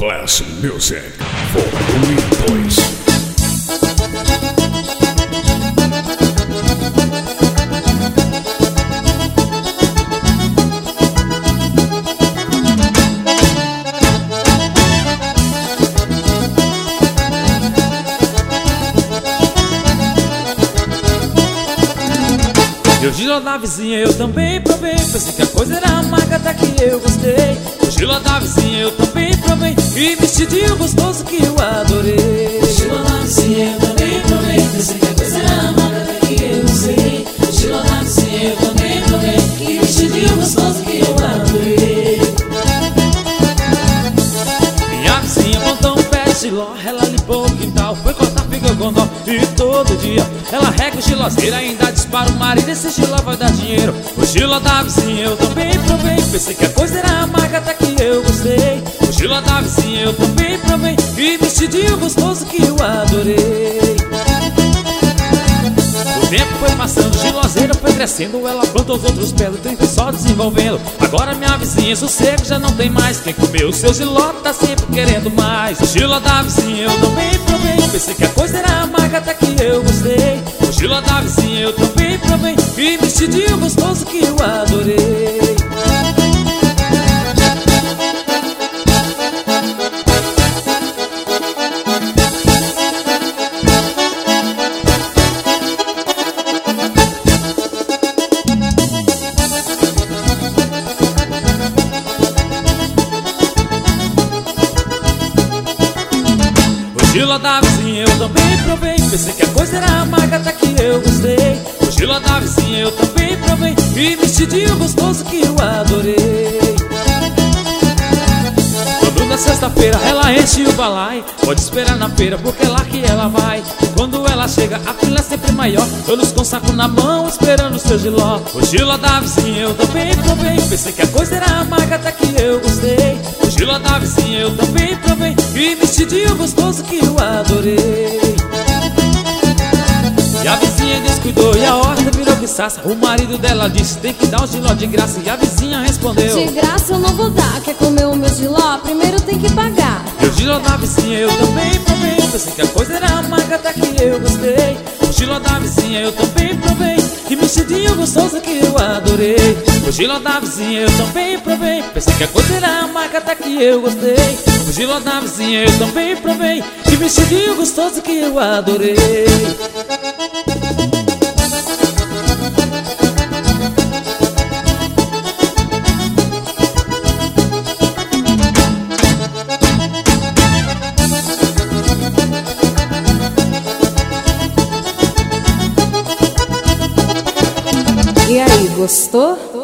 Flash Music, Volume 2. E o giló da vizinha eu também provei, pensei que a coisa era amarga, até que eu gostei. O giló da vizinha eu também provei, e vestidinho gostoso que eu adorei. O giló da vizinha eu também provei, pensei que a coisa era amarga, até que eu gostei. O giló da vizinha eu também provei, e vestidinho gostoso que eu adorei. Minha vizinha montou um pé de giló, ela limpou o quintal, foi cortar figa com dó. E todo dia ela rega o gilozeiro, ainda dispara o marido, esse giló vai dar dinheiro. O giló da vizinha eu também provei, pensei que a coisa era amarga, até que eu gostei. O giló da vizinha eu também provei, e vestidinho gostoso que eu adorei. O tempo foi passando, o gilozeiro foi crescendo, ela plantou os outros pés, o trem foi só desenvolvendo. Agora minha vizinha sossego já não tem mais, quem comeu o seu giló tá sempre querendo mais. O giló da vizinha eu também provei, pensei que a coisa era amarga, até que eu gostei. O giló da vizinha eu também provei, e vestidinho gostoso que eu adorei. O giló da vizinha eu também provei, pensei que a coisa era amarga, até que eu gostei. O giló da vizinha eu também provei, e vestidinho gostoso que eu adorei. Quando na sexta-feira ela enche o balai, pode esperar na feira porque é lá que ela vai. Quando ela chega a fila é sempre maior, todos com saco na mão esperando o seu giló. O giló da vizinha eu também provei, pensei que a coisa era amarga, até que eu gostei. O giló da vizinha eu também provei, e vestidinho gostoso que eu adorei. E a vizinha descuidou e a horta virou guiçaça. O marido dela disse tem que dar um giló de graça, e a vizinha respondeu: de graça eu não vou dar, quer comer o meu giló? Primeiro tem que pagar. E o giló da vizinha eu também provei, pensei que a coisa era amarga, até que eu gostei. O giló da vizinha eu também provei, e vestidinho gostoso que eu adorei. O giló da vizinha eu também provei, pensei que a coisa era amarga, até que eu gostei. O giló da vizinha eu também provei, e vestidinho gostoso que eu adorei. E aí, gostou?